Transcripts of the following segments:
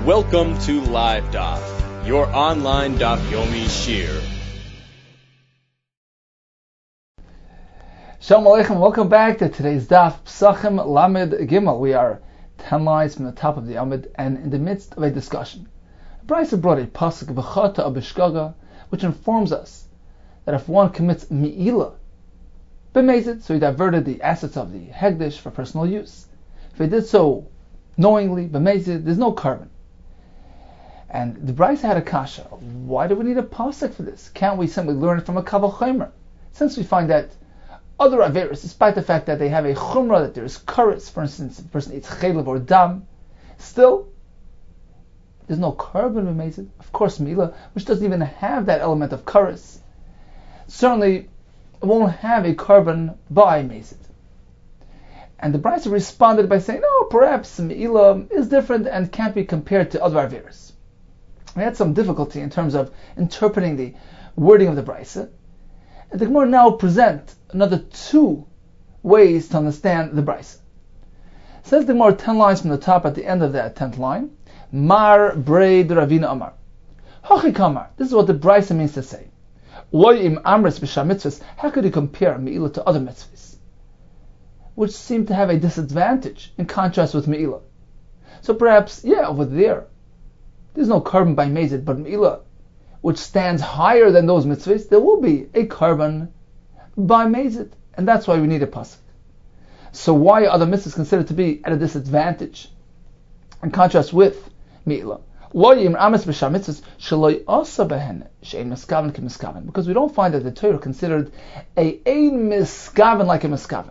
Welcome to Live Daf, your online Daf Yomi Shir. Shalom Aleichem, welcome back to today's Daf Psachim Lamed Gimel. We are 10 lines from the top of the Amud and in the midst of a discussion. Brisa brought a pasuk V'chata Abishgaga, which informs us that if one commits Mi'ila, b'mezid, so he diverted the assets of the Hegdish for personal use. If he did so knowingly, b'mezid, there's no carbon. And the Brisa had a kasha. Why do we need a pasuk for this? Can't we simply learn it from a Kavah Chomer? Since we find that other Averis, despite the fact that they have a Chumrah, that there is Karis, for instance, if a person eats Chelev or Dam, still, there's no carbon b'mezid. Of course, Mi'ila, which doesn't even have that element of Karis, certainly it won't have a carbon by mezid. And the Brisa responded by saying, no, perhaps Mi'ila is different and can't be compared to other Averis. We had some difficulty in terms of interpreting the wording of the Brisa. And the Gemara now present another two ways to understand the Brisa. Says the Gemara 10 lines from the top at the end of that 10th line, Mar Breid Ravina Amar. Hachi Kamar. This is what the Brisa means to say. Loy im amres b'sham mitzvahs. How could you compare Mi'ila to other mitzvahs, which seem to have a disadvantage in contrast with Mi'ila? So perhaps, over there's no carbon by mezid, but Mi'ila, which stands higher than those mitzvahs, there will be a carbon by mezid, and that's why we need a pasuk. So why are other mitzvahs considered to be at a disadvantage in contrast with Mi'ila? Because we don't find that the Torah considered ein miskaven like a miskaven.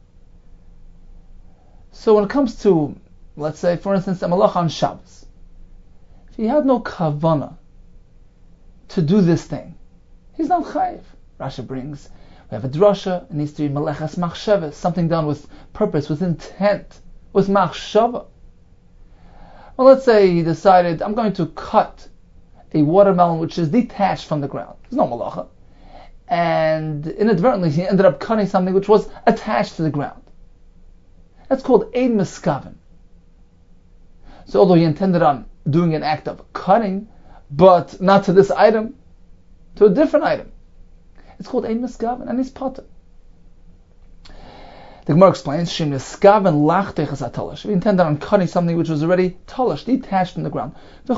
So when it comes to, let's say, for instance, a malach on Shabbos, if he had no kavana to do this thing, he's not chayiv. Rashi brings, we have a drasha, it needs to be meleches machshava, something done with purpose, with intent, with machshava. Well, let's say he decided, I'm going to cut a watermelon which is detached from the ground. There's no malacha. And inadvertently he ended up cutting something which was attached to the ground. That's called ein miskaven. So although he intended on doing an act of cutting, but not to this item, to a different item, it's called ein miskaven, and he's potter. The Gemara explains, we intended on cutting something which was already talish, detached from the ground.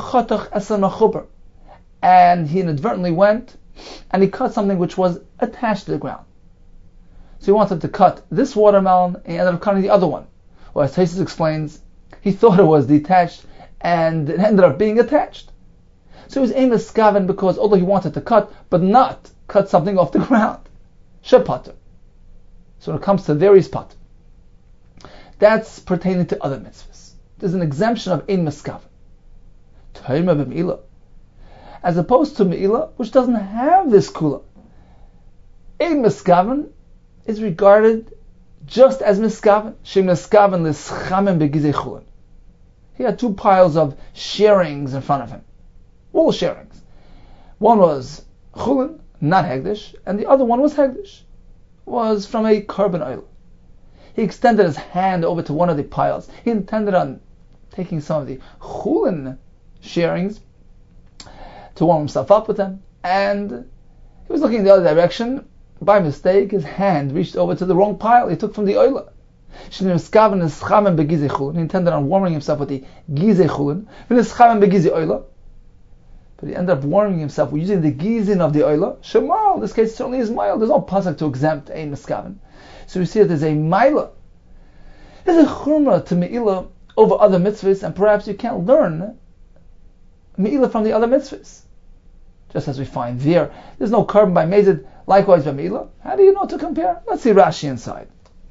And he inadvertently went and he cut something which was attached to the ground. So he wanted to cut this watermelon and he ended up cutting the other one. Well, as Taisus explains, he thought it was detached and it ended up being attached. So he was ein miskaven because although he wanted to cut, but not cut something off the ground. Shepater. So when it comes to various pot, that's pertaining to other mitzvahs. There's an exemption of ein miskaven. Toima b'mi'ila. As opposed to Mi'ila, which doesn't have this kula. Ein miskaven is regarded just as miskaven. Shem miskaven l'schamim begizei chulin. He had two piles of sharings in front of him. Wool sharings. One was chulin, not hegdish, and the other one was hegdish. Was from a carbon oil. He extended his hand over to one of the piles. He intended on taking some of the chulin sharings to warm himself up with them, and he was looking in the other direction. By mistake, his hand reached over to the wrong pile. He took from the oil. He intended on warming himself with the gizeh chulin, but he ended up warming himself using the gizin of the oila. Shemal, in this case, certainly is mild. There's no pasuk to exempt ein miskaven. So we see that there's a maila. There's a chumrah to me'ila over other mitzvahs, and perhaps you can't learn me'ila from the other mitzvahs. Just as we find there's no carbon by mezid, likewise by me'ila. How do you know to compare? Let's see Rashi inside.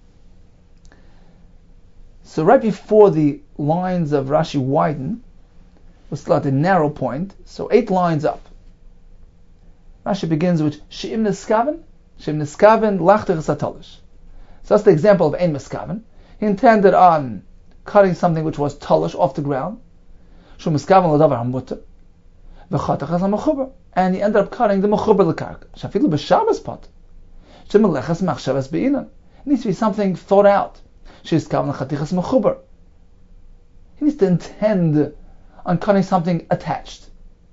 So right before the lines of Rashi widen, we're still at the narrow point, so 8 lines up. Rashi begins with She'im Niskaven Lachtech Satalish. So that's the example of Ein Miskaven. He intended on cutting something which was talish off the ground. Shu Miskaven L'davar HaMutter V'chatach as HaMechuber. And he ended up cutting the Mechuber L'karka. Shafilu B'Shabbos pot. She'meleches Machshavas Be'inan. It needs to be something thought out. She'izkaven L'chatichas Mechuber. He needs to intend on cutting something attached.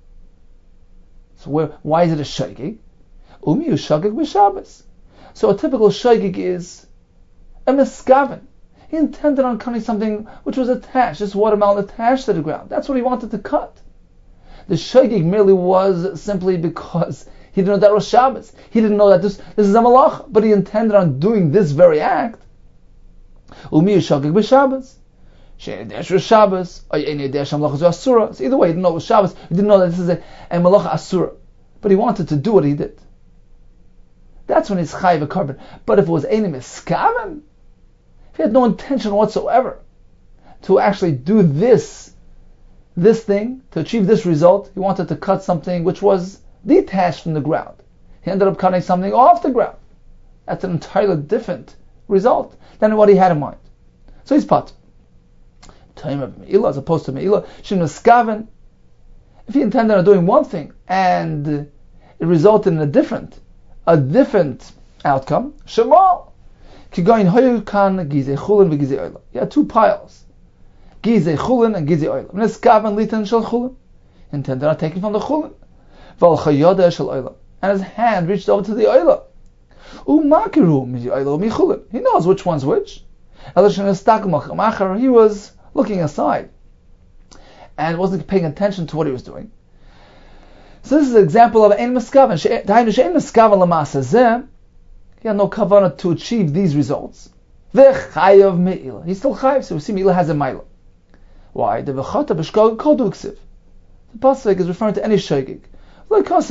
So why is it a shaygig? Umi ushagig b'Shabbos. So a typical shaygig is a miskaven. He intended on cutting something which was attached, this watermelon attached to the ground. That's what he wanted to cut. The shaygig merely was simply because he didn't know that was Shabbos. He didn't know that this is a malach, but he intended on doing this very act. Umi ushagig b'Shabbos. Shabbos, so either way, he didn't know it was Shabbos, he didn't know that this is a malacha asura, but he wanted to do what he did. That's when he's chayiv a carbon. But if it was eini miskaven, if he had no intention whatsoever to actually do this thing, to achieve this result, he wanted to cut something which was detached from the ground. He ended up cutting something off the ground. That's an entirely different result than what he had in mind. So he's pat. Time of Me'ilah as opposed to Me'ilah. Shin miskaven. If he intended on doing one thing and it resulted in a different outcome, Shemal. Kigoyin hoyu kan gizei chulin v'gizei oila. You had two piles, gizei chulin and gizei oila. Miskaven litan shel chulin. Intended on taking from the chulin. Val chayada shel oila. And his hand reached over to the oila. Umakiru mi oila mi chulin. He knows which one's which. He was looking aside and wasn't paying attention to what he was doing. So this is an example of ein miskaven. Dainu she'ein miskaven l'maaseh zeh. He had no kavanah to achieve these results. V'chayav me'ilah. He's still chayav, so we see me'ilah has a ma'ila. Why? The v'chata b'shkog kol duksiv. The pasuk is referring to any shaygig. We don't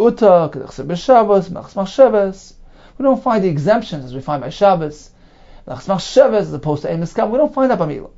find the exemptions as we find by Shabbos. As opposed to ein miskaven, we don't find that by me'ilah.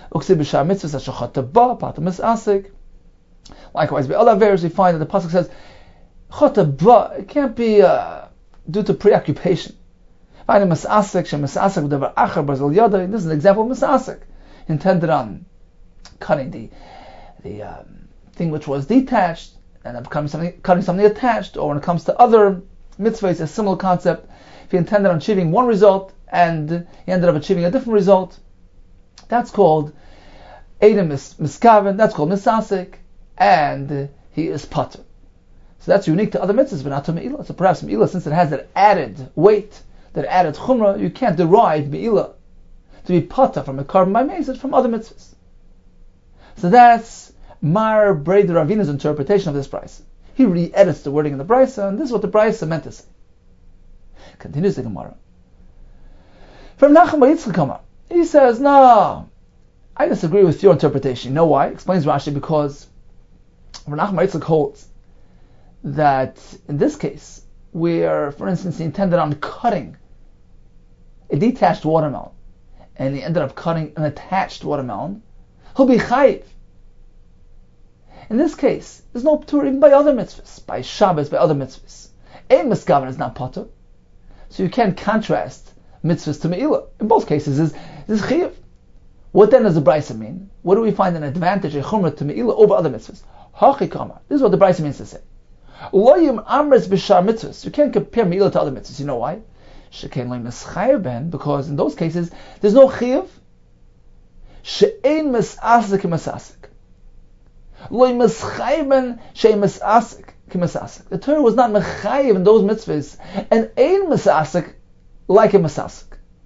Likewise, by other verses we find that the pasuk says chata. It can't be due to preoccupation. This is an example of misasek, intended on cutting the thing which was detached and cutting something attached. Or when it comes to other mitzvahs, a similar concept. If he intended on achieving one result and he ended up achieving a different result, that's called Eidem Miskaven, that's called Misasek, and he is Pater. So that's unique to other mitzvahs, but not to Me'ilah. So perhaps Me'ilah, since it has that added weight, that added chumrah, you can't derive Me'ilah to be Pater from a carbon by Mezid from other mitzvahs. So that's Mar Breder Ravina's interpretation of this brisa. He re-edits the wording in the brisa, and this is what the brisa meant to say. Continues the Gemara. From Nachum Bar Yitzchak Amar, he says, no, I disagree with your interpretation. You know why? Explains Rashi, because Nachum Bar Yitzchak holds that in this case, where, for instance, he intended on cutting a detached watermelon, and he ended up cutting an attached watermelon, he'll be chayiv. In this case, there's no patur even by other mitzvahs, by Shabbos, by other mitzvahs. Ein miskaven is not patur, so you can't contrast mitzvahs to me'ilah. In both cases, is chayiv. What then does the brisa mean? What do we find an advantage, a chumrah to me'ilah over other mitzvahs? Hachikama. This is what the brisa means to say. Loyim amres b'shar mitzvahs. You can't compare me'ilah to other mitzvahs. You know why? Shekain loy mischayev ben, because in those cases there's no chayiv. She'ein misasik k'misasik. Loy mischayev ben she'ein misasik k'misasik. The Torah was not mechayev in those mitzvahs, and ein misasik like a misasik.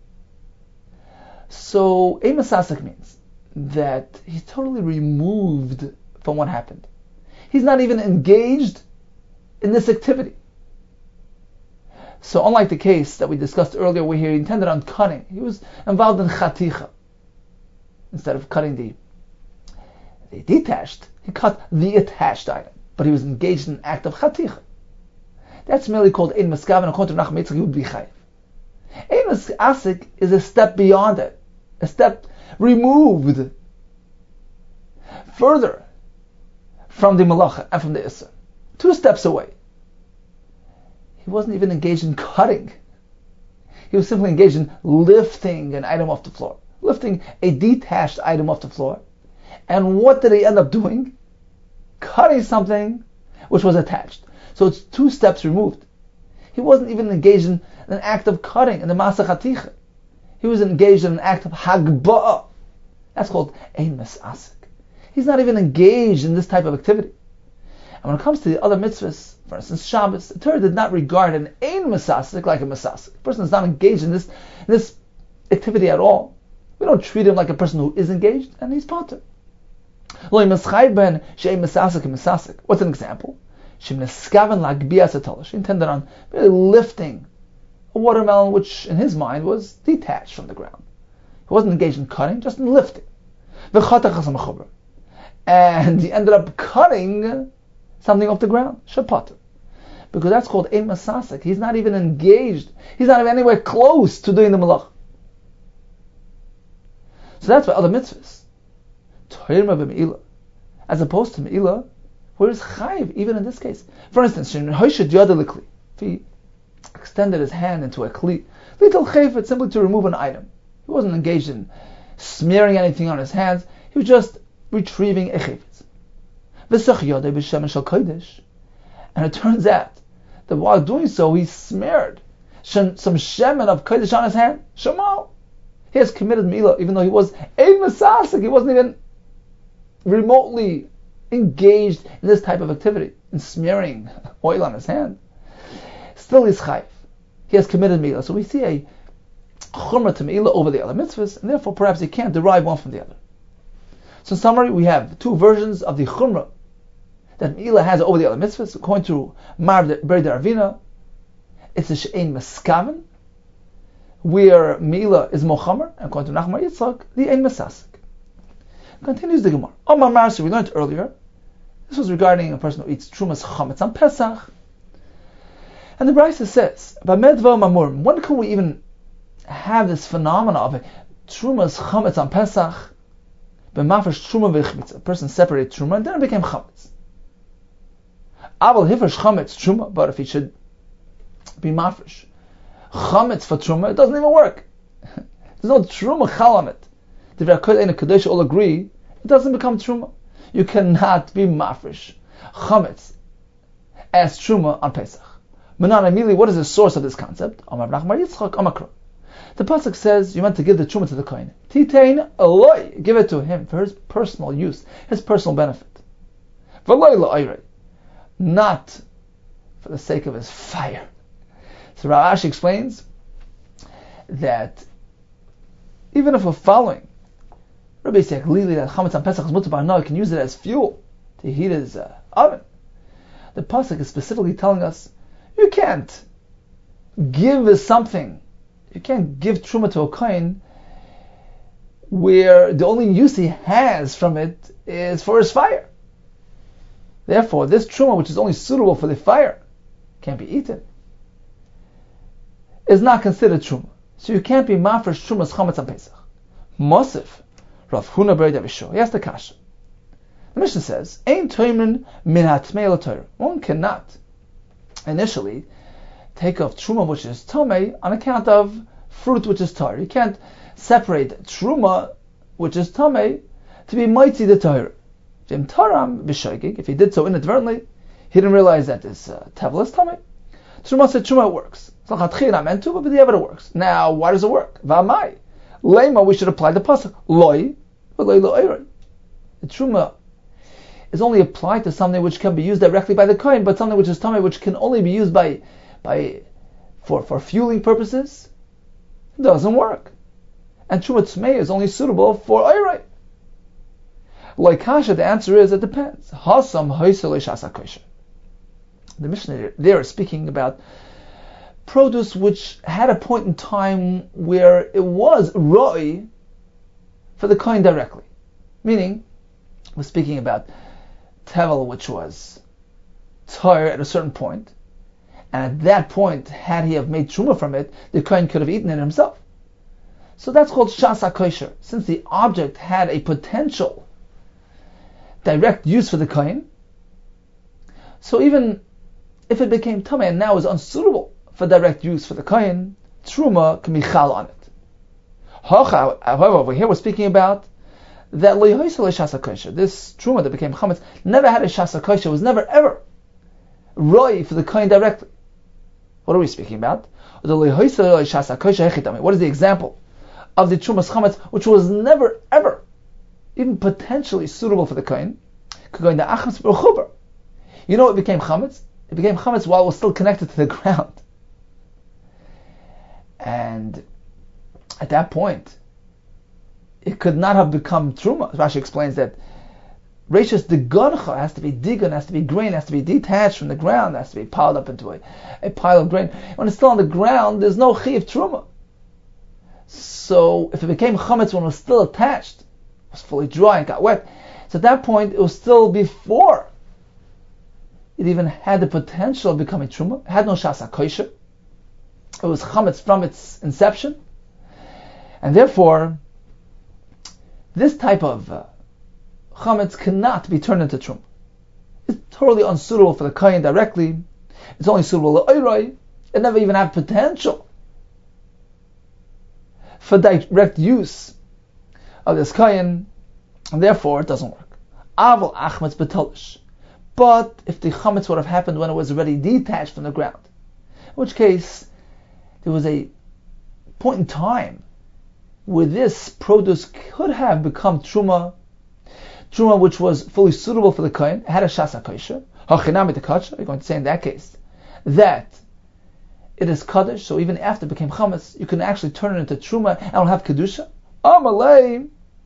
So ein misasik means that he's totally removed from what happened. He's not even engaged in this activity. So unlike the case that we discussed earlier where he intended on cutting, he was involved in chaticha. Instead of cutting the detached, he cut the attached item. But he was engaged in an act of chaticha. That's merely called ein miskaven. According to Nachum Yitzchak, he would be chayiv. Ein misasik is a step beyond it. A step removed further from the malacha and from the issa. 2 steps away. He wasn't even engaged in cutting. He was simply engaged in lifting an item off the floor. Lifting a detached item off the floor. And what did he end up doing? Cutting something which was attached. So it's 2 steps removed. He wasn't even engaged in an act of cutting in the Masach Haticha. He was engaged in an act of hagba'ah. That's called ein misasik. He's not even engaged in this type of activity. And when it comes to the other mitzvahs, for instance, Shabbos, the Torah did not regard an ein masasik like a masasik. A person is not engaged in this activity at all. We don't treat him like a person who is engaged, and he's potter. What's an example? She intended on really lifting a watermelon which in his mind was detached from the ground. He wasn't engaged in cutting, just in lifting. And he ended up cutting something off the ground. Shapater. Because that's called ein masasik. He's not even engaged. He's not even anywhere close to doing the malach. So that's why other mitzvahs, as opposed to me'ilah, where is chayiv, even in this case. For instance, if he extended his hand into a kli, little chayfet, simply to remove an item. He wasn't engaged in smearing anything on his hands. He was just retrieving a chayfet. And it turns out that while doing so, he smeared some shemen of kodesh on his hand. Shamal. He has committed me'ilah, even though he was ein masasik. He wasn't even remotely engaged in this type of activity, in smearing oil on his hand. Still he's chayiv. He has committed me'ilah. So we see a chumrah to me'ilah over the other mitzvahs, and therefore perhaps you can't derive one from the other. So in summary, we have two versions of the chumrah that me'ilah has over the other mitzvahs. According to Mar Bereder Ravina, it's a she'ein meskaven, where me'ilah is mochamer, and according to Nachman Yitzchak, the ein masasik. Continues the Gemara. Omar Marsi, we learned earlier, this was regarding a person who eats trumas chametz on Pesach. And the Brisa says, B'medva mamurim, when can we even have this phenomena of a trumas chametz on Pesach? B'mafresh truma v'chmitz, a person separated truma and then it became chametz. Abel hifresh chametz truma, but if he should be mafresh chametz for truma, it doesn't even work. There's no truma chalamet. The V'akol and the Kadosh all agree, it doesn't become truma. You cannot be mafresh chametz as truma on Pesach. Manan Amili, what is the source of this concept? Amar Nachman Yitzchak Amakra. The pasuk says you meant to give the truma to the kohen. Titein Eloi, give it to him for his personal use, his personal benefit. V'loi la'irei, not for the sake of his fire. So Rav Ashi explains that even if we're following Rabbi Yisrael Lili that chametz on Pesach is mutar bar, he can use it as fuel to heat his oven. The pasuk is specifically telling us you can't give something. You can't give truma to a kohen where the only use he has from it is for his fire. Therefore, this truma, which is only suitable for the fire, can't be eaten, is not considered truma. So you can't be mafresh trumas chametz on Pesach. Mosif, Rav Huna Bereder Visho. He asked the kasha. The Mishnah says, "Ein toimin min hatmei l'Torah." One cannot initially take off truma which is tomei on account of fruit which is Torah. You can't separate truma which is tomei to be mighty the Torah. If he did so inadvertently, he didn't realize that this tevel is tomei. Truma said truma works. It's not meant to, but the evidence works. Now, why does it work? V'amai. Lema, we should apply the pasuk. Loi, v'loi lo'iroi. The truma is only applied to something which can be used directly by the kohen, but something which is tamei, which can only be used for fueling purposes, doesn't work. And truma tzmei is only suitable for oiroi. Like kasha, the answer is it depends. Hasam hoysel shasa kosher. The Mishnah there is speaking about produce which had a point in time where it was roi for the kohen directly. Meaning, we're speaking about tevel which was tar at a certain point, and at that point, had he have made truma from it, the kohen could have eaten it himself. So that's called shasa kosher. Since the object had a potential direct use for the kohen, so even if it became tamei and now is unsuitable for direct use for the kohen, truma can be chal on it. However, over here we're speaking about that this truma that became chametz never had a shasa kosher, was never ever roi for the kohen directly. What are we speaking about? What is the example of the trumas chametz which was never ever even potentially suitable for the kohen, could go into achmas b'chuber. You know it became chametz? It became chametz while it was still connected to the ground. And at that point, it could not have become truma. Rashi explains that Reishis the Gorcha has to be digun, has to be grain, has to be detached from the ground, has to be piled up into a pile of grain. When it's still on the ground, there's no chiv truma. So if it became chametz when it was still attached, it was fully dry and got wet, so at that point it was still before it even had the potential of becoming truma. It had no shas hakosher. It was chametz from its inception, and therefore this type of chametz cannot be turned into truma. It's totally unsuitable for the kohen directly. It's only suitable to oiroi. It never even had potential for direct use of this kohen, and therefore it doesn't work. Aval achmetz betolish. But if the chametz would have happened when it was already detached from the ground, in which case there was a point in time where this produce could have become truma which was fully suitable for the kohen, had a shas hakosher, hachinami tekachah. You're going to say in that case that it is kaddish, so even after it became chametz, you can actually turn it into truma and it'll have kedusha. Amalei.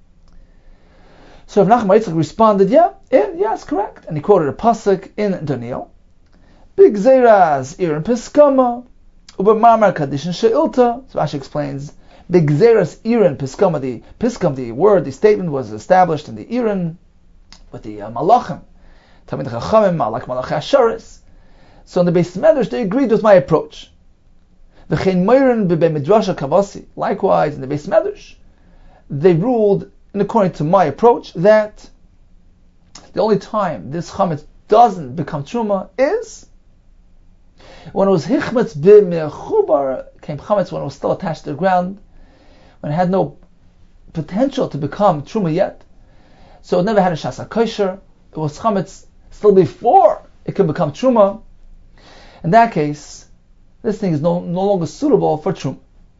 So Rav Nachman Yitzchak responded, yes, correct. And he quoted a pasuk in Daniel. Big zeras irin piskama, ubamamar kadishin she'ilta. So Rashi explains, Big zeras irin piskama, the piskam, the word, the statement was established in the irin with the malachim, Talmid Chachamim, like Malachi Asharis. So in the Beis Medrash, they agreed with my approach. V'chein moirin b'bei midrasha kavasi. Likewise, in the Beis Medrash, they ruled, in according to my approach, that the only time this chametz doesn't become truma is when it was hichmetz b'mechubar, came chametz when it was still attached to the ground, when it had no potential to become truma yet. So it never had a shas hakosher. It was chametz still before it could become truma. In that case, this thing is no longer suitable for truma.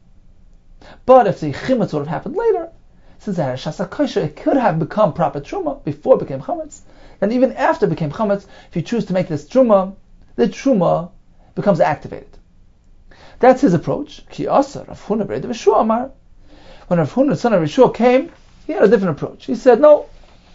But if the chimetz would have happened later, since it had a shas hakosher, it could have become proper truma before it became chametz. And even after it became chametz, if you choose to make this truma, the truma becomes activated. That's his approach. Ki asa Rav Huna b'Rei Yeshua Amar. When Rav Huna, son of Yeshua, came, he had a different approach. He said, no,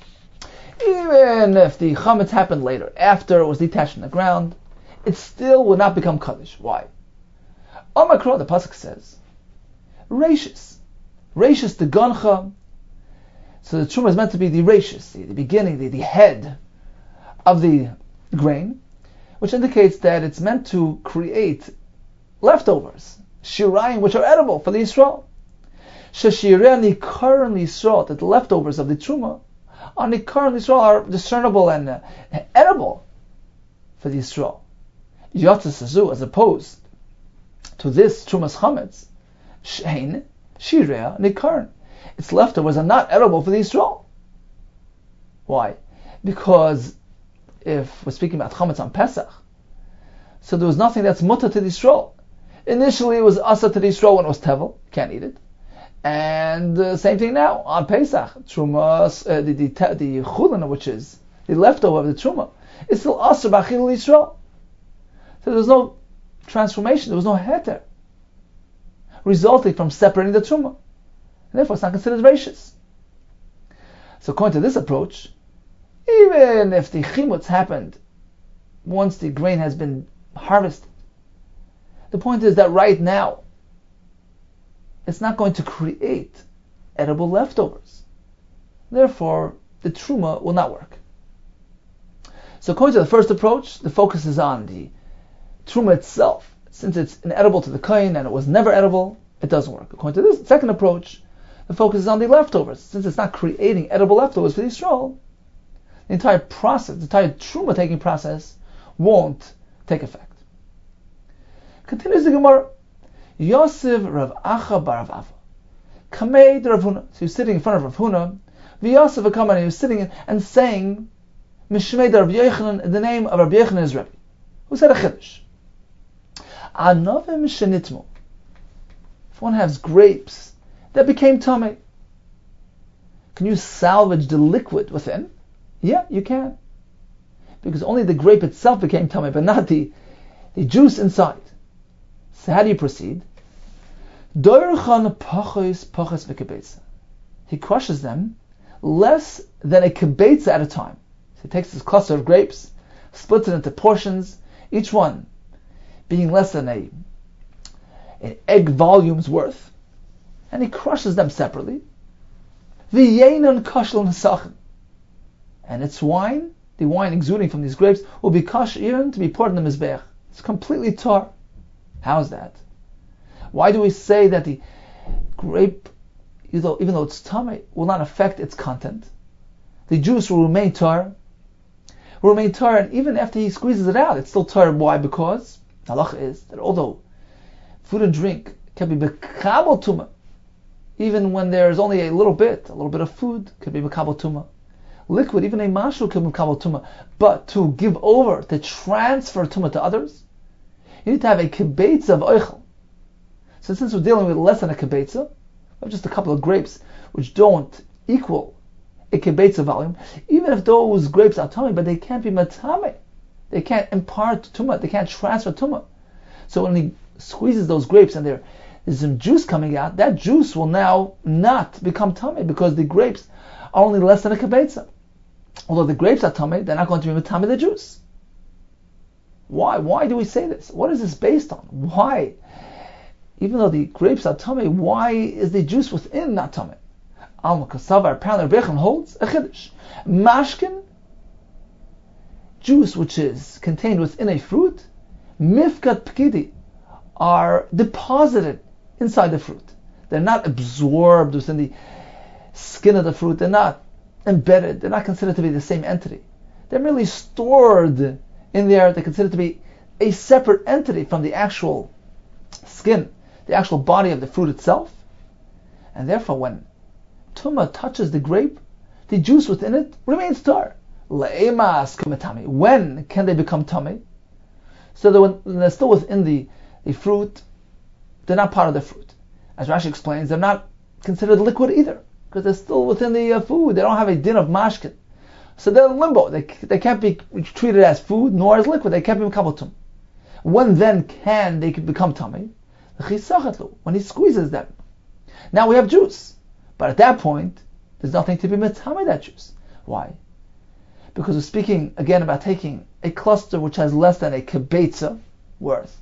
even if the chametz happened later, after it was detached from the ground, it still would not become kaddish. Why? Omakro, the pasuk says, Reishis the gancha. So the truma is meant to be the reishis, the beginning, the head of the grain, which indicates that it's meant to create leftovers, shirayim, which are edible for the Yisrael. Sheshirei nikaron Yisrael, that the leftovers of the truma are nikaron Yisrael, are discernible and edible for the Yisrael. Yotzes azu, as opposed to this trumas chametz, shein shirei nikaron, its leftovers are not edible for the Yisrael. Why? Because if we're speaking about chametz on Pesach, so there was nothing that's mutter to the Yisrael. Initially it was asa to the Yisrael when it was tevel, can't eat it. And same thing now on Pesach, truma, the chulin, which is the leftover of the truma, is still asa b'achil Yisrael. So there's no transformation, there was no heter resulting from separating the truma, and therefore it's not considered reishis. So according to this approach, even if the chimutz happened once the grain has been harvested, the point is that right now it's not going to create edible leftovers. Therefore, the truma will not work. So according to the first approach, the focus is on the truma itself. Since it's inedible to the kohen and it was never edible, it doesn't work. According to this second approach, the focus is on the leftovers. Since it's not creating edible leftovers for the Yisrael, the entire process, the entire truma taking process, won't take effect. Continues the Gemara. Yosef Rav Acha bar Rav Ava. Kamei Rav Huna. So he was sitting in front of Rav Huna. V'Yosef Akaman, he was sitting and saying, Mishmei Rav Yochanan, in the name of Rabbi Yochanan his Rebbe, who said a chiddush. Anovim shenitmu. If one has grapes that became tamei, Can you salvage the liquid within? Yeah, you can. Because only the grape itself became tamei, but not the juice inside. So how do you proceed? He crushes them less than a kibetza at a time. So he takes this cluster of grapes, splits it into portions, each one being less than an egg volume's worth, and he crushes them separately. And its wine, the wine exuding from these grapes, will be kash even to be poured in the mizbech. It's completely tar. How's that? Why do we say that the grape, even though it's tamei, will not affect its content? The juice will remain tar, and even after he squeezes it out, it's still tar. Why? Because the halacha is that although food and drink can be mekabel tumah, even when there's only a little bit of food can be mekabel tumah. Liquid, even a mashu can be mekabel tumah. But to give over, to transfer tumah to others, you need to have a kibetza of oichel. So since we're dealing with less than a kibetza, just a couple of grapes which don't equal a kibetza volume, even if those grapes are tamei, but they can't be matame. They can't impart tumah. They can't transfer tumah. So when he squeezes those grapes and there's some juice coming out, that juice will now not become tamei because the grapes are only less than a kibetza. Although the grapes are tamei, they're not going to be matame the juice. Why? Why do we say this? What is this based on? Why? Even though the grapes are tamei, why is the juice within not tamei? Alma Kasavar, apparently Rebbe holds a chiddush. Mashkin, juice which is contained within a fruit, mifkat pkidi, are deposited inside the fruit. They're not absorbed within the skin of the fruit. They're not embedded. They're not considered to be the same entity. They're merely stored in there. They're considered to be a separate entity from the actual skin, the actual body of the fruit itself. And therefore, when tumah touches the grape, the juice within it remains tar. Le'emas kumetami. When can they become tamei? So that when they're still within the fruit, they're not part of the fruit. As Rashi explains, they're not considered liquid either, because they're still within the food. They don't have a din of mashkin. So they're in limbo. They can't be treated as food nor as liquid. They can't be mekabel tumah. When then can they become tamei? When he squeezes them. Now we have juice. But at that point, there's nothing to be metamei that juice. Why? Because we're speaking again about taking a cluster which has less than a kibetza worth.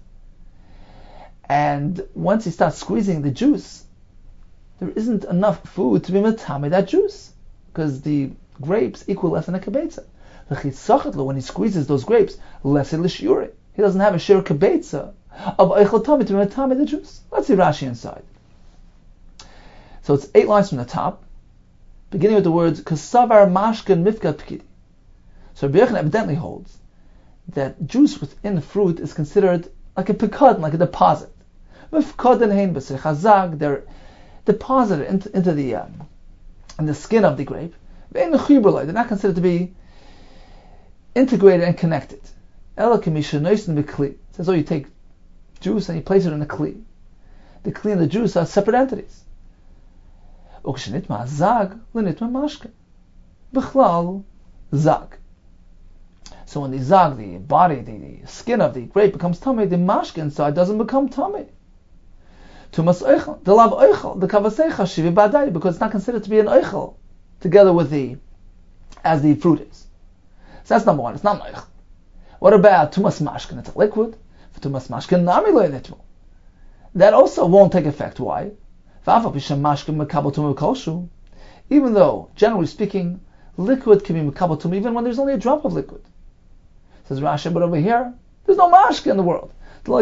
And once he starts squeezing the juice, there isn't enough food to be metamei that juice. Because the grapes equal less than a kibetza. When he squeezes those grapes, less l'shiuri. He doesn't have a shir kibetza of eichel tamei to be metamei the juice. Let's see Rashi inside. So it's 8 lines from the top, beginning with the words Kasavar Mashkin Mifkat Pkidi. So Rabbi Yochanan evidently holds that juice within the fruit is considered like a pikadon, like a deposit. Mifkaden hein b'sechazag, they're deposited into the in the skin of the grape. They're not considered to be integrated and connected. It says, you take juice and you place it in a kli. The kli and the juice are separate entities. Zag, zag. So when the zag, the body, the skin of the grape becomes tamei, the mashke inside doesn't become tamei. Tumas oichel, the lav oichel, the kavasecha shivi badai, because it's not considered to be an oichel together with as the fruit is. So that's number one. It's not oichel. What about tumas mashken? It's a liquid. For tumas mashken, nami lo yinitmu. That also won't take effect. Why? Even though, generally speaking, liquid can be mekabel tumah even when there's only a drop of liquid. Says Rashi, but over here, there's no mashke in the world.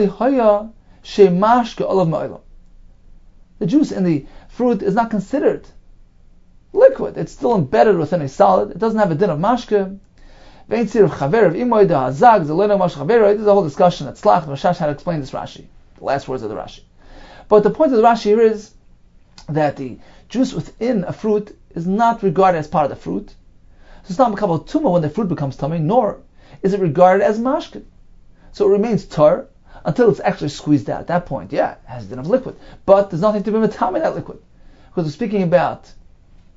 The juice in the fruit is not considered liquid. It's still embedded within a solid. It doesn't have a din of mashke. There's a whole discussion at Tzlach. Rashash had to explain this Rashi, the last words of the Rashi. But the point of the Rashi here is that the juice within a fruit is not regarded as part of the fruit. So it's not mekabel tumah when the fruit becomes tamei, nor is it regarded as mashkin. So it remains tar until it's actually squeezed out. At that point, yeah, it has a din of liquid. But there's nothing to be metamei that liquid. Because we're speaking about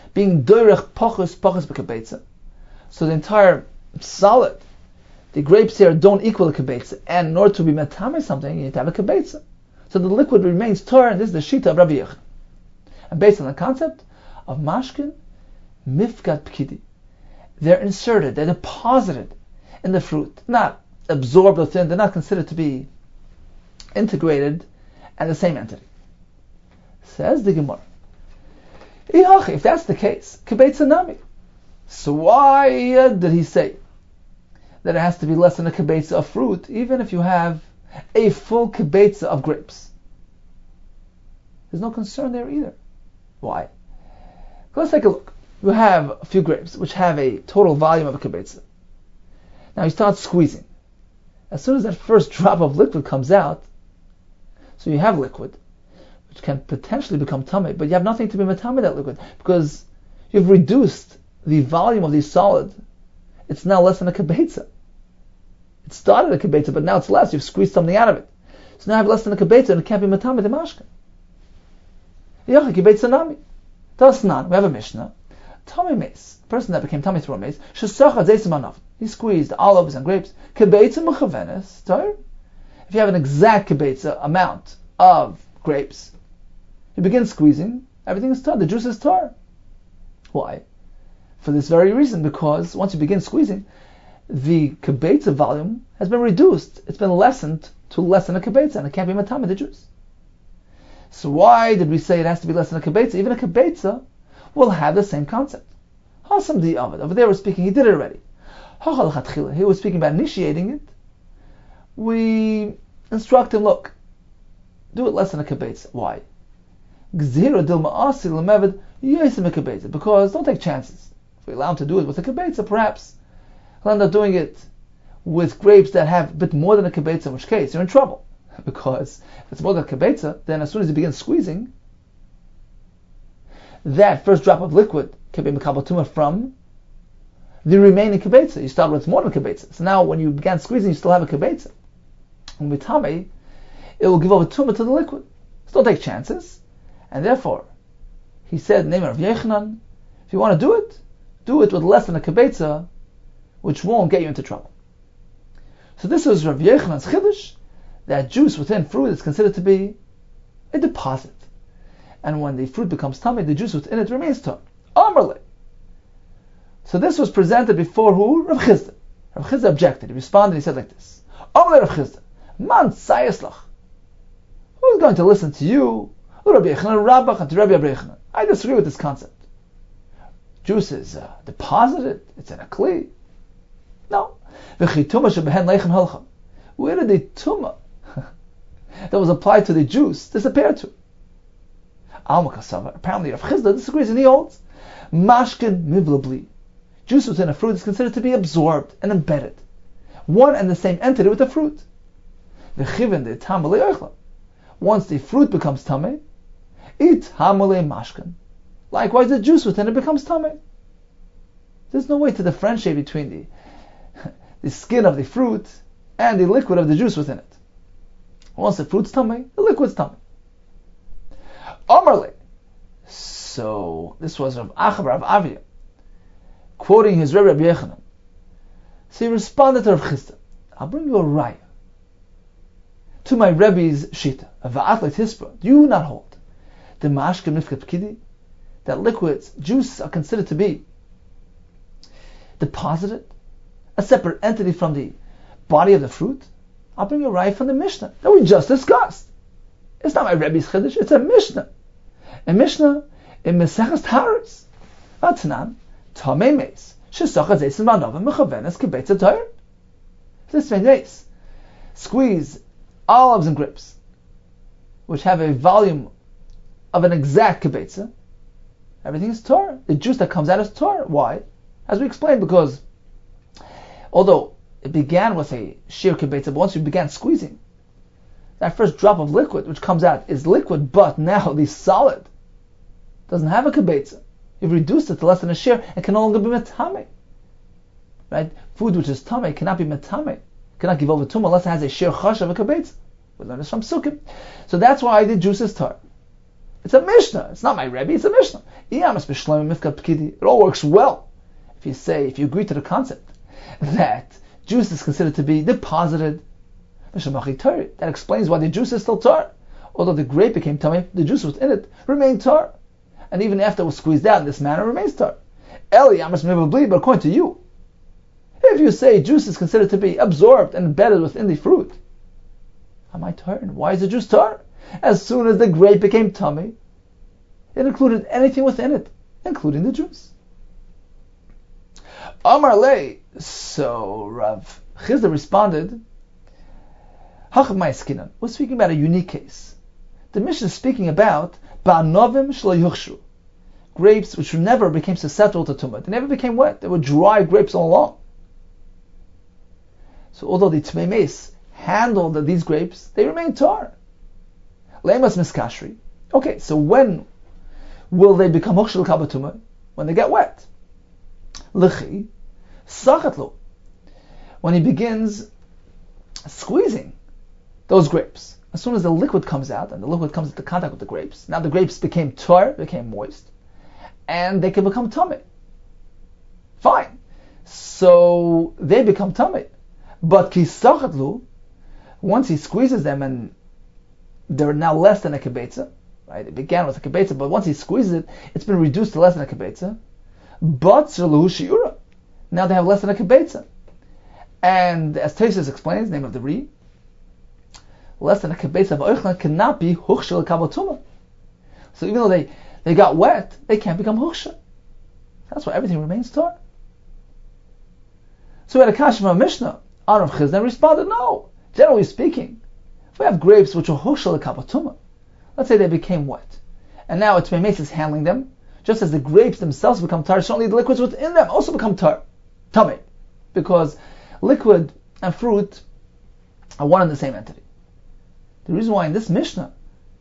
being doirech pachus b'kebetza. So the entire solid, the grapes here don't equal a kebetza, and in order to be metame something, you need to have a kebetza. So the liquid remains Torah, and this is the shita of Rabbi Yochanan. And based on the concept of mashkin, mifkat pkidi, they're inserted, they're deposited in the fruit, not absorbed within, they're not considered to be integrated and the same entity. Says the Gemara, if that's the case, kibetza nami. So why did he say that it has to be less than a kibetza of fruit, even if you have a full kibetza of grapes? There's no concern there either. Why? Let's take a look. You have a few grapes which have a total volume of a kibetza. Now you start squeezing. As soon as that first drop of liquid comes out, so you have liquid, which can potentially become tamei, but you have nothing to be metamei that liquid, because you've reduced the volume of the solid. It's now less than a kibetza. It started a kibetza, but now it's less. You've squeezed something out of it. So now I have less than a kibetza, and it can't be metamei the mashka. Yacha kibetza nami. Tasnan, we have a Mishnah. Tamei meis, the person that became tamei through a meis, shesacha zeisim anav. He squeezed olives and grapes. Kibetza mechavenes, tar. If you have an exact kibetza amount of grapes, you begin squeezing, everything is tar, the juice is tar. Why? For this very reason, because once you begin squeezing, the kibetza volume has been reduced. It's been lessened to less than a kibetza, and it can't be matame the juice. So why did we say it has to be less than a kibetza? Even a kibetza will have the same concept. Hasam di avad. Over there we're speaking, he did it already. He was speaking about initiating it. We instruct him, look, do it less than a kibetza. Why? Because don't take chances. If we allow him to do it with a kibetza, perhaps he'll end up doing it with grapes that have a bit more than a kibetza, in which case you're in trouble. Because if it's more than a kibetza, then as soon as he begins squeezing, that first drop of liquid can be mekabel tumah from the remaining kibetza. You start with more than a kibetza. So now when you began squeezing, you still have a kibetza. When mitame, it will give over tumah to the liquid. So don't take chances. And therefore, he said, name of Yochanan, if you want to do it with less than a kibetza, which won't get you into trouble. So this is Rav Yochanan's chiddush, that juice within fruit is considered to be a deposit. And when the fruit becomes tamei, the juice within it remains tamei. Amarle. So this was presented before who? Rav Chisda. Rav Chisda objected. He responded, he said like this. Amarle Rav Chisda. Man sayeslach. Who's going to listen to you? I disagree with this concept. Juice is deposited, it's in a kli. No. Where did the tumah that was applied to the juice disappear to? Apparently Rav Chisda disagrees, and he holds mashkin mivlabli. Juice within a fruit is considered to be absorbed and embedded, one and the same entity with the fruit. Once the fruit becomes tamei, it hamule mashkin. Likewise, the juice within it becomes tamei. There's no way to differentiate between the skin of the fruit and the liquid of the juice within it. Once the fruit's tamei, the liquid's tamei. Amarle. So this was Rav Acha Rav Avia quoting his Rebbe Rabbi Yochanan. So he responded to Rav Chisda, I'll bring you a raya to my Rebbe's shita. Va'atlet hispra. Do you not hold the mashkin mifkat pkidi, that liquids, juice, are considered to be deposited, a separate entity from the body of the fruit? I'll bring you a raya from the Mishnah that we just discussed. It's not my Rebbe's chiddush, it's a Mishnah. A Mishnah in Meseches Taharos. Vatnan, Tamei meis, shesacha zeisim v'anavim mechavenes kibetza toyer. This means squeeze olives and grapes, which have a volume of an exact kibetza. Everything is Torah. The juice that comes out is Torah. Why? As we explained, because although it began with a sheer kibetza, but once you began squeezing, that first drop of liquid which comes out is liquid, but now the solid doesn't have a kibetza. You've reduced it to less than a sheer and can no longer be metame. Right? Food which is tamei cannot be metame, cannot give over tumah unless it has a sheer chash of a kibetza. We learned this from Sukkim. So that's why the juice is tar. It's a Mishnah. It's not my Rebbe, it's a Mishnah. It all works well if you agree to the concept that juice is considered to be deposited. That explains why the juice is still tar. Although the grape became tummy, the juice within it remained tar. And even after it was squeezed out in this manner, it remains tar. But according to you, if you say juice is considered to be absorbed and embedded within the fruit, am I tar? And why is the juice tar? As soon as the grape became tummy, it included anything within it, including the juice. Amar le, so Rav Chizda responded, we're speaking about a unique case. The Mishnah is speaking about ba'anovim shelo yuchshu, grapes which never became susceptible to tumah. They never became wet. They were dry grapes all along. So although the Tmei Meis handled these grapes, they remain tar. Leimas miskashri. Okay, so when will they become huchshel kabatuma? When they get wet. L'chi sachatlu. When he begins squeezing those grapes. As soon as the liquid comes out, and the liquid comes into contact with the grapes, now the grapes became tar, became moist, and they can become tummy. Fine. So they become tummy. But kisachatlu, once he squeezes them and they're now less than a kibetza, right? It began with a kibetza, but once he squeezes it, it's been reduced to less than a kibetza. But shiura. Now they have less than a kibetza. And as Tosfos explains, name of the Ri, less than a kibetza of oichlan cannot be huchshel kabatuma. So even though they got wet, they can't become huchshel. That's why everything remains tar. So we had a kasha from Mishnah. Rav Chizda responded, no. Generally speaking, if we have grapes which are huchshel kabatuma, let's say they became wet, and now it's Tmei Meis is handling them, just as the grapes themselves become tar, certainly the liquids within them also become tar, tummy, because liquid and fruit are one and the same entity. The reason why in this Mishnah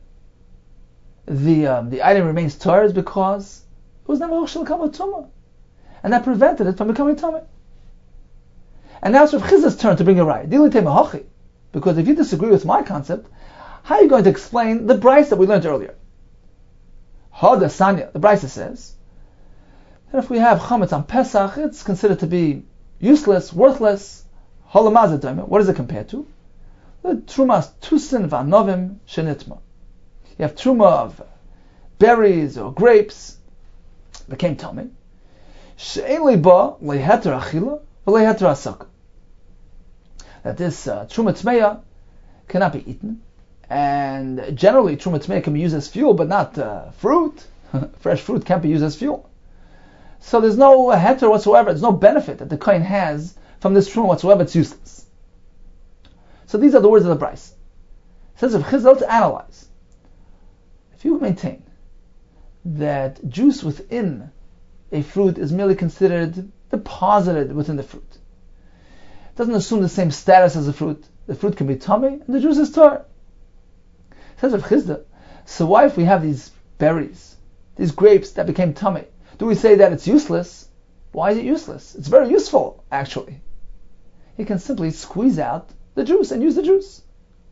the item remains tar is because it was never huchshel kabatuma, and that prevented it from becoming tummy. And now it's Rav Chizda's turn to bring a raya. Because if you disagree with my concept, how are you going to explain the brayso that we learned earlier? Hada Sanya, the brayso says that if we have chametz on Pesach, it's considered to be useless, worthless. Halamazah, what is it compared to? The trumas tusin v'anovim shenitma. You have truma of berries or grapes, became tummy. She'en liba leheter achila v'leheter asaka. That this truma tmeya cannot be eaten, and generally truma tmeya can be used as fuel, but not fruit. Fresh fruit can't be used as fuel. So there's no heter whatsoever. There's no benefit that the kohen has from this truma whatsoever. It's useless. So these are the words of the brayso. It says of Chizda to analyze. If you maintain that juice within a fruit is merely considered deposited within the fruit, it doesn't assume the same status as the fruit can be tummy and the juice is tar. It says of Chizda, so why if we have these berries, these grapes that became tummy, do we say that it's useless? Why is it useless? It's very useful, actually. You can simply squeeze out the juice and use the juice.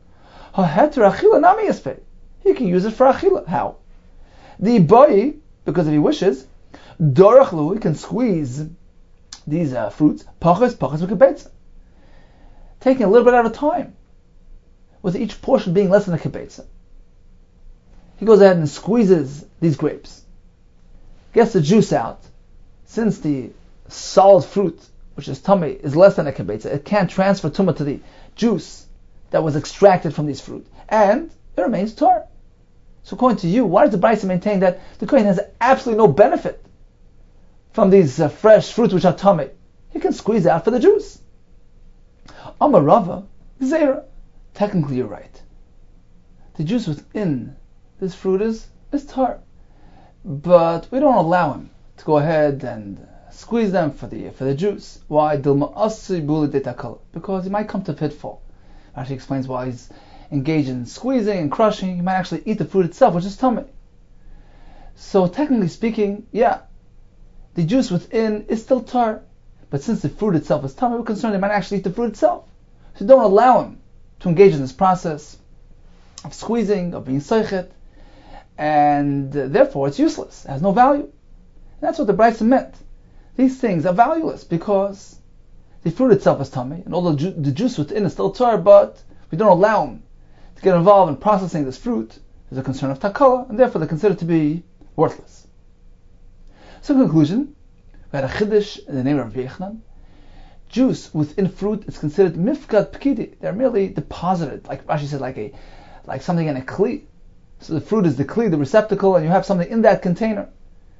He can use it for achila. How? The boy, because if he wishes, dorachlu, he can squeeze these fruits, pachas v'kibetza, taking a little bit at a time, with each portion being less than a kibetza. He goes ahead and squeezes these grapes, gets the juice out. Since the solid fruit, which is tummy, is less than a kibetza, it can't transfer tumah to the juice that was extracted from these fruit, and it remains tar. So according to you, why does the brayso maintain that the kohen has absolutely no benefit from these fresh fruits which are tummy? He can squeeze out for the juice. Amar Rava, Zera. Technically you're right. The juice within this fruit is tar. But we don't allow him to go ahead and squeeze them for the juice. Why? Because he might come to pitfall. Rashi explains why he's engaged in squeezing and crushing. He might actually eat the fruit itself, which is tummy. So technically speaking, yeah, the juice within is still tar. But since the fruit itself is tummy, we're concerned he might actually eat the fruit itself. So don't allow him to engage in this process of squeezing, of being seichet, and therefore it's useless. It has no value. And that's what the Brisa meant. These things are valueless because the fruit itself is tummy, and all the juice within is still tar, but we don't allow them to get involved in processing this fruit. There's a concern of takala, and therefore they're considered to be worthless. So in conclusion, we had a chiddush in the name of Rabbi Yochanan. Juice within fruit is considered mifkad pkidi. They're merely deposited, like Rashi said, like something in a kli. So the fruit is the kli, the receptacle, and you have something in that container.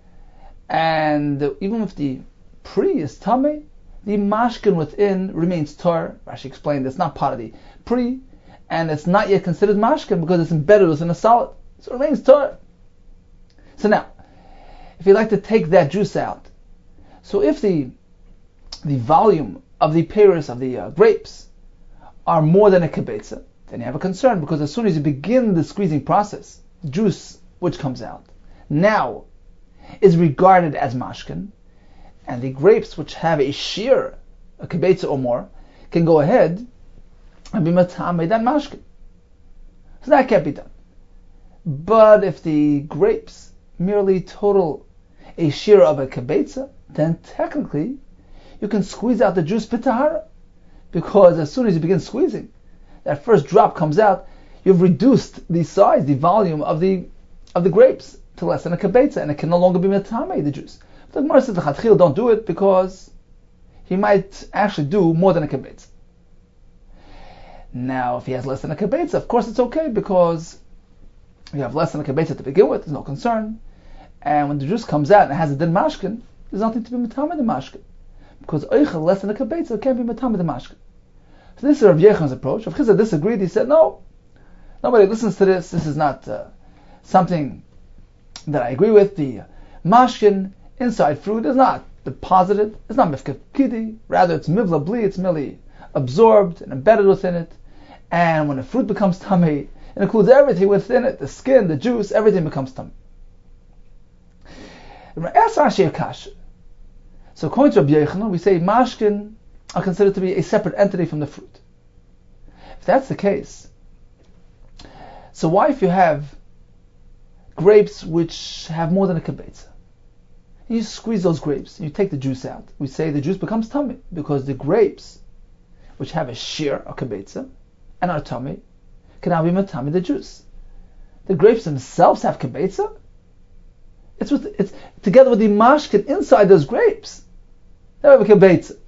And even if the pri is tamei, the mashkin within remains tar. Rashi explained it's not part of the pri, and it's not yet considered mashkin because it's embedded within a solid. So it remains tar. So now, if you'd like to take that juice out, so if the volume of the peiros of the grapes are more than a kibetza, then you have a concern, because as soon as you begin the squeezing process, the juice which comes out now is regarded as mashkin, and the grapes which have a shear, a kibetza or more, can go ahead and be matamei that mashkin. So that can't be done. But if the grapes merely total a shear of a kibetza, then technically you can squeeze out the juice b'tahara, because as soon as you begin squeezing, that first drop comes out, you've reduced the size, the volume of the grapes to less than a kibetza, and it can no longer be metamei, the juice. But the Gemara says the Chatchil don't do it because he might actually do more than a kibetza. Now, if he has less than a kibetza, of course it's okay, because you have less than a kibetza to begin with, there's no concern. And when the juice comes out and it has a din mashkin, there's nothing to be metamei the mashkin, because oichel less than a kibetza can't be metamei the mashkin. So this is Rav Yechan's approach. Rav Chizda disagreed. He said, no, nobody listens to this. This is not something that I agree with. The mashkin inside fruit is not deposited. It's not mifkad pkidi. Rather, it's mivla bli. It's merely absorbed and embedded within it. And when the fruit becomes tamei, it includes everything within it, the skin, the juice, everything becomes tamei. So according to Rabbi Yochanan, we say mashkin are considered to be a separate entity from the fruit. If that's the case, so why, if you have grapes which have more than a kibetza, you squeeze those grapes and you take the juice out, we say the juice becomes tummy, because the grapes which have a shear, a kibetza, and are tummy, can now be matami the juice. The grapes themselves have kibetza. It's together with the mashkin inside those grapes. They have a kibetza.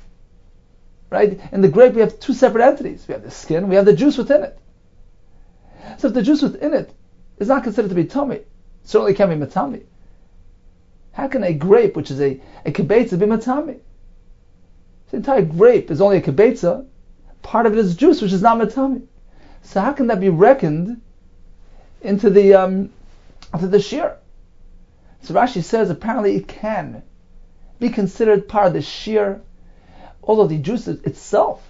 Right? In the grape we have two separate entities. We have the skin, we have the juice within it. So if the juice within it is not considered to be tummy, certainly can't be matami. How can a grape, which is a kibetza, be matami? The entire grape is only a kibetza. Part of it is juice, which is not matami. So how can that be reckoned into the shear? So Rashi says apparently it can be considered part of the shear, although the juice itself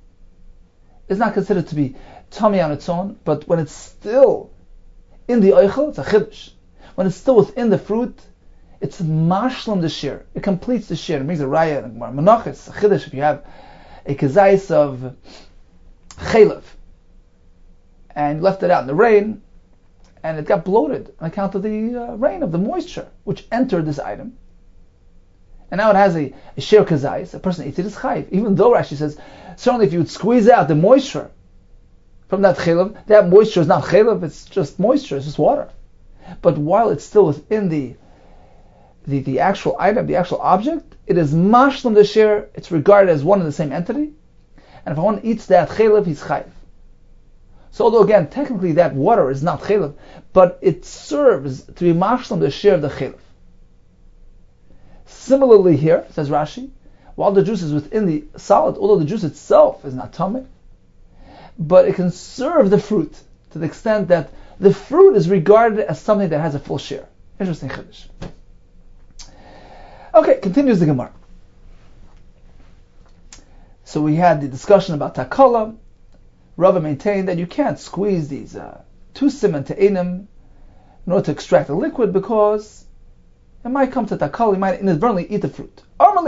is not considered to be tummy on its own, but when it's still in the oichel, it's a chiddush. When it's still within the fruit, it's mashlam the shear. It completes the shear. It brings a raya and menachos, a chiddush. If you have a kezayis of chaylev and you left it out in the rain, and it got bloated on account of the rain, of the moisture which entered this item, and now it has a shear kazayis, a person eats it is chayiv. Even though Rashi says, certainly if you would squeeze out the moisture from that chaylev, that moisture is not chaylev, it's just moisture, it's just water. But while it's still within the actual item, the actual object, it is mashlam the shear, it's regarded as one and the same entity, and if one eats that chaylev, he's chayiv. So although again, technically that water is not chaylev, but it serves to be mashlam the shear of the chaylev. Similarly here, says Rashi, while the juice is within the solid, although the juice itself is not tummy, but it can serve the fruit to the extent that the fruit is regarded as something that has a full shear. Interesting chiddush. Okay, continues the Gemara. So we had the discussion about takala. Rava maintained that you can't squeeze these two siman te'enim in order to extract the liquid, because it might come to takala, you might inadvertently eat the fruit.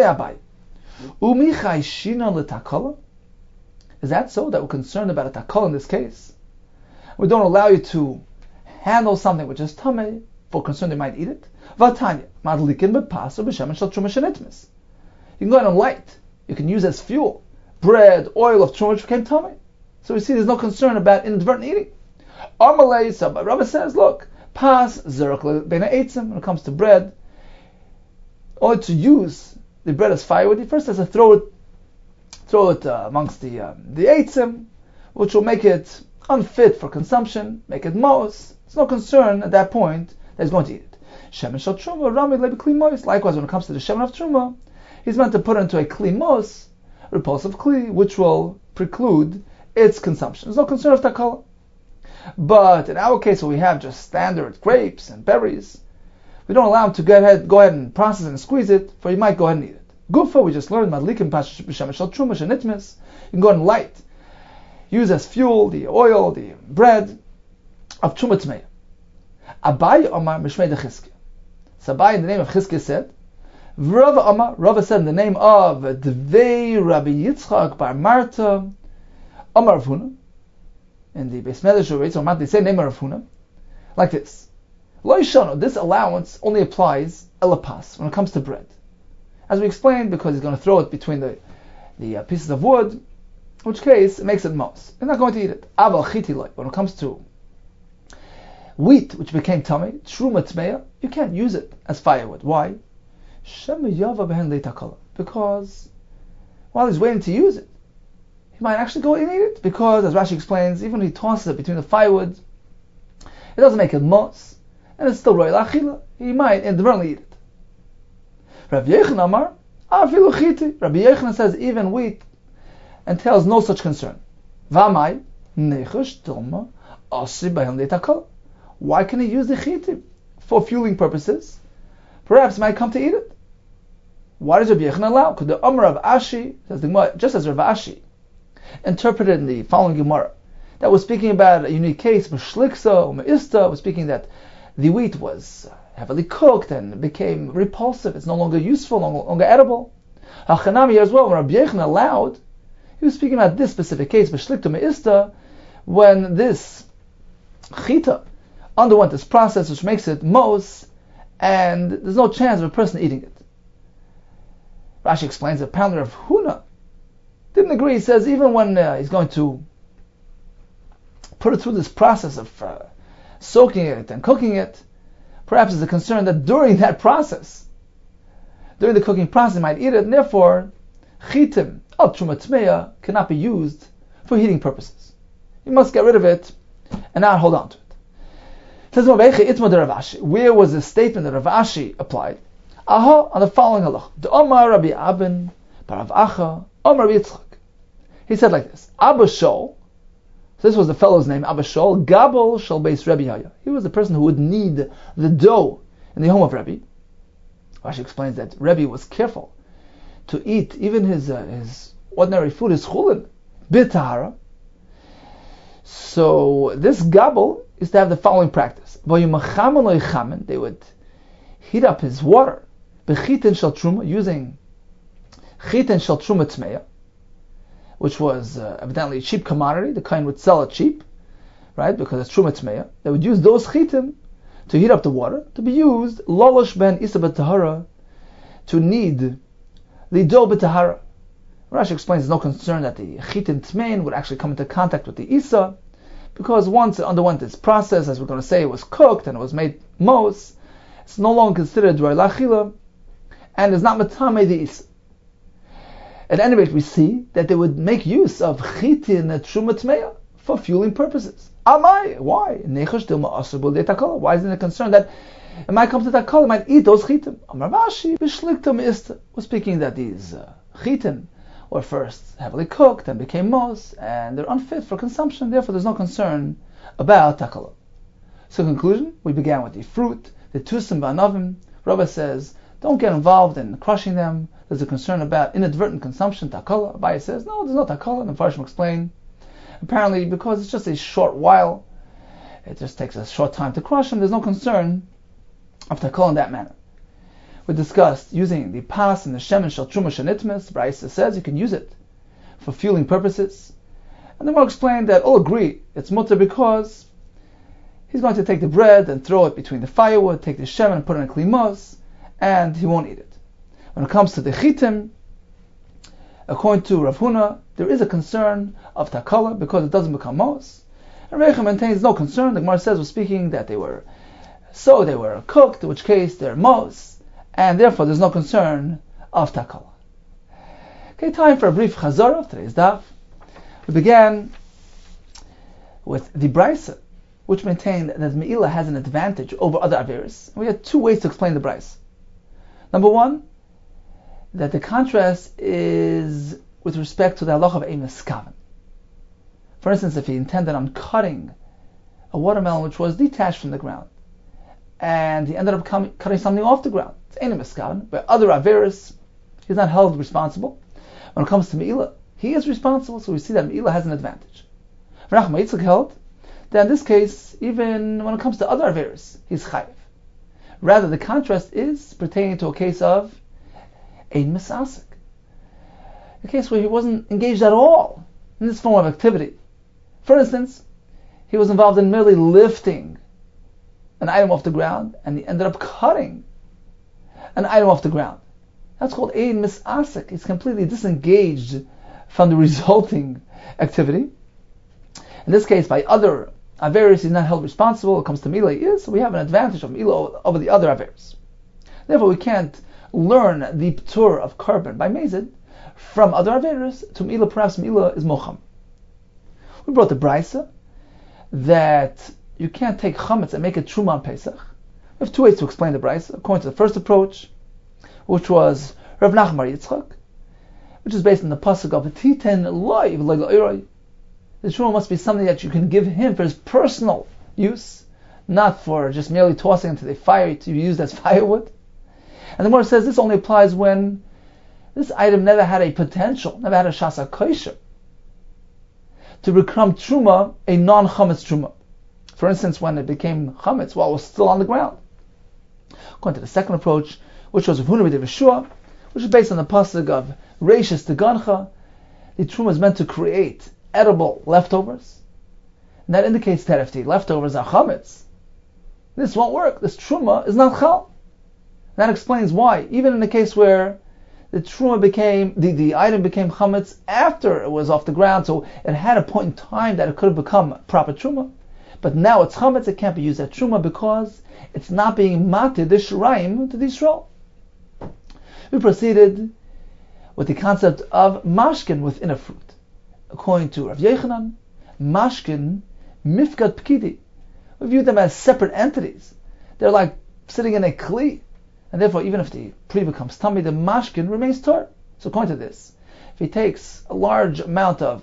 Is that so, that we're concerned about a takala in this case? We don't allow you to handle something which is tamei, for concern they might eat it. Vatanya, madlikin bepas or b'shemen shel truma shenitmis. You can go ahead and light. You can use as fuel bread, oil of truma which became tummy. So we see there's no concern about inadvertent eating. Amalei, so Rabbi says, look, pas zerach beina eitzim. When it comes to bread, or to use the bread as firewood, he first has to throw it amongst the eitzim, which will make it unfit for consumption, make it mos. There's no concern at that point that he's going to eat it. Shemen shel truma rami lebi kli mos. Likewise, when it comes to the shemen of truma, he's meant to put it into a kli mos, repulsive kli, which will preclude its consumption. There's no concern of takala. But in our case, where we have just standard grapes and berries, we don't allow him to go ahead and process it and squeeze it, for you might go ahead and eat it. Gufa, we just learned madlikim pasha b'shemen shel truma shenitmis. You can go ahead and light, use as fuel the oil, the bread of truma tmeya. Abai Omar Mishmei Chizkiah. So Abai, in the name of Chizkiah, said, Rava Omar, Rava said in the name of Dvei Rabbi Yitzchak Bar Marta Omar Rav Huna. In the Beis Medrash or Beis Marta, they say name of Rav Huna like this. Lo Yishano, this allowance only applies elapas when it comes to bread. As we explained, because he's going to throw it between the pieces of wood, in which case it makes it mos. He's not going to eat it. Aval chiti loy, when it comes to wheat, which became tummy, truma tmeya, you can't use it as firewood. Why? Because while he's waiting to use it, he might actually go and eat it. Because, as Rashi explains, even if he tosses it between the firewood, it doesn't make it mos, and it's still royal achila. He might inadvertently eat it. Rabbi Yochanan Amar, afilu chiti. Rabbi Yochanan says even wheat entails no such concern. V'amai nechush tilma asi b'hem leitakol. Why can he use the chiti for fueling purposes? Perhaps he might come to eat it. Why does Rabbi Yochanan allow? Because the Amar of Ashi, says the Gemara, just as Rav Ashi interpreted in the following Gemara, that was speaking about a unique case, Meshliksa or Me'ista, was speaking that the wheat was heavily cooked and became repulsive. It's no longer useful, no longer edible. Hachanami as well, when Rabbi Yochanan allowed, he was speaking about this specific case, Meshlikta Me'ista, when this chita underwent this process which makes it mos, and there's no chance of a person eating it. Rashi explains that apparently Rav Huna didn't agree. He says even when he's going to put it through this process of soaking it and cooking it, perhaps there's a concern that during that process, during the cooking process, he might eat it, and therefore chitim of truma tmeya cannot be used for heating purposes. You must get rid of it and not hold on to it. Where was the statement that Rav Ashi applied? On the following halach. The Omar Rabbi Abin Bar Rav Acha Omar Rabbi Yitzchak. He said like this: Abba Shol. So this was the fellow's name, Abba Shol. Gabel Shol Beis Rabbi Yaya. He was the person who would knead the dough in the home of Rabbi. Rashi explains that Rabbi was careful to eat even his ordinary food, his chulin, b'tahara. So this Gabel is to have the following practice. They would heat up his water b'chitin shel truma, using chitin shel truma tmeya, which was evidently a cheap commodity. The kind would sell it cheap, right? Because it's truma tmeya. They would use those chitin to heat up the water, to be used lolosh ben isa b'tahara, to knead the dough b'tahara. Rashi explains there's no concern that the chitin tmein would actually come into contact with the isa, because once it underwent this process, as we're going to say, it was cooked and it was made mos, it's no longer considered dry lachila, and is not matame the isa. At any rate, we see that they would make use of chitin truma tmeya for fueling purposes. Amai, why? Why isn't it concerned that it might come to takal, it might eat those chitin? Amar Rashi b'shlikta me'ista. We're speaking that these chitin were first heavily cooked and became mos, and they're unfit for consumption. Therefore, there's no concern about takala. So, conclusion: we began with the fruit, the tusim ba'anavim. Rabbi says, don't get involved in crushing them. There's a concern about inadvertent consumption, takala. Abaye says, no, there's no takala. And the Farshim explain, apparently because it's just a short while, it just takes a short time to crush them, there's no concern of takala in that manner. We discussed using the pas and the shemen shel truma shenitmes. Braisa says you can use it for fueling purposes. And then we'll explain that all agree it's mutter because he's going to take the bread and throw it between the firewood, take the shemen and put it in a kli mos, and he won't eat it. When it comes to the chitim, according to Rav Huna, there is a concern of takala because it doesn't become mos. And Reicha maintains no concern. The Gemara says was speaking that they were cooked, in which case they're mos, and therefore there's no concern of takala. Okay, time for a brief chazara of today's daf. We began with the Brisa, which maintained that Me'ilah has an advantage over other Averis. We had two ways to explain the Brisa. Number one, that the contrast is with respect to the halacha of ein meskaven. For instance, if he intended on cutting a watermelon which was detached from the ground, and he ended up cutting something off the ground, it's ein meskaven. But other Averis, he's not held responsible. When it comes to Me'ilah, he is responsible, so we see that Me'ilah has an advantage. Rav Nachman Yitzchak held that in this case, even when it comes to other Averis, he's chayiv. Rather, the contrast is pertaining to a case of ein misasik, a case where he wasn't engaged at all in this form of activity. For instance, he was involved in merely lifting an item off the ground, and he ended up cutting an item off the ground. That's called ein misasik. He's completely disengaged from the resulting activity. In this case, by other Averis, he's not held responsible. When it comes to Me'ilah, he is. So we have an advantage of Me'ilah over the other Averis. Therefore, we can't learn the Ptur of Karban by Mezid from other Averis to Me'ilah. Perhaps Me'ilah is Mocham. We brought the Brisa that you can't take Chametz and make it Truma on Pesach. We have two ways to explain the Brisa. According to the first approach, which was Rav Nachman Yitzchak, which is based on the pasuk of Titen Loi V'Loi. The truma must be something that you can give him for his personal use, not for just merely tossing into the fire to be used as firewood. And the Gemara says this only applies when this item never had a potential, never had a shasa kosher, to become truma, a non-chametz truma. For instance, when it became chametz while it was still on the ground. According to the second approach, which was Huna b'Dev Yeshua, which is based on the pasuk of Reishis Tegancha, the truma is meant to create edible leftovers. And that indicates that if the leftovers are chametz, this won't work. This truma is not chal. That explains why, even in the case where the truma became, the item became chametz after it was off the ground, so it had a point in time that it could have become proper truma, but now it's chametz, it can't be used as truma because it's not being matid the shiraim to the Yisrael. We proceeded with the concept of mashkin within a fruit. According to Rav Yechanan, mashkin, mifkat pkidi. We view them as separate entities. They're like sitting in a kli, and therefore even if the pri becomes tummy, the mashkin remains tor. So according to this, if he takes a large amount of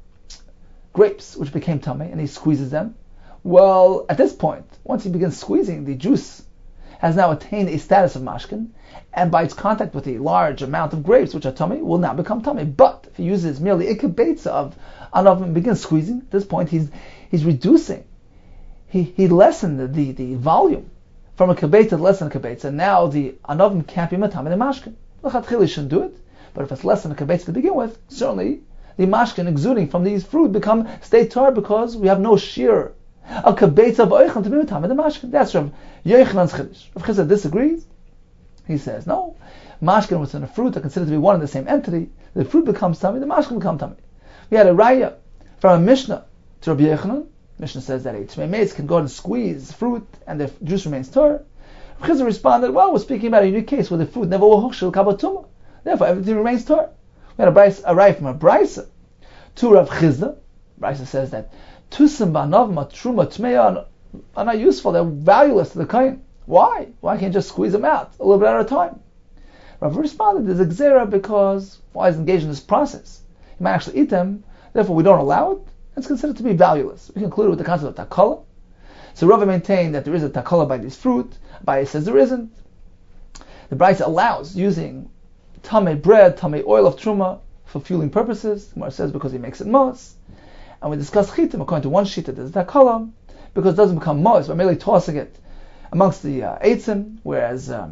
grapes which became tummy and he squeezes them, well, at this point, once he begins squeezing, the juice has now attained a status of mashkin, and by its contact with a large amount of grapes, which are tummy, will now become tummy. But if he uses merely ikabetza of anav and begins squeezing, at this point he's reducing. He lessened the volume from a kabetza to less than a kabetza, and now the anavim can't be matami the mashkin. L'chatchila shouldn't do it, but if it's less than a kabetza to begin with, certainly the mashkin exuding from these fruit become stay tar because we have no shear a kabetza of oichel to be matami the mashkin. That's Rav Yechanan's chiddush. Rav Chizda disagrees. He says, no, mashkin within a fruit are considered to be one and the same entity. The fruit becomes tummy, the mashkin becomes tummy. We had a raya from a Mishnah to Rabbi Yechanan. Mishnah says that a tmei mates can go and squeeze fruit and the juice remains tor. Rav Chizda responded, well, we're speaking about a unique case where the fruit never will hukshel kabatuma. Therefore, everything remains tor. We had a raya from a brisa to Rav Chizda. Brisa says that tusim ba'navma truma tmeya are not useful, they're valueless to the kohen. Why? Why can't you just squeeze them out a little bit at a time? Rav responded, there's a gzera because while he's engaged in this process, he might actually eat them, therefore we don't allow it. It's considered to be valueless. We concluded with the concept of takala. So Rav maintained that there is a takala by this fruit, Abaye says there isn't. The Brisa allows using tamei bread, tamei oil of truma for fueling purposes. The Gemara says because he makes it mos. And we discussed chitim, according to one sheet that there's takala, because it doesn't become mos, by merely tossing it amongst the eitzim, whereas the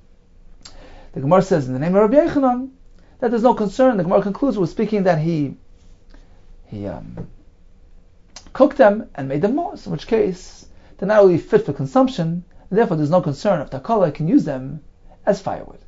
Gemara says in the name of Rabbi Yechanan that there's no concern. The Gemara concludes with speaking that he cooked them and made them mos, in which case they're not really fit for consumption, and therefore there's no concern if Takala can use them as firewood.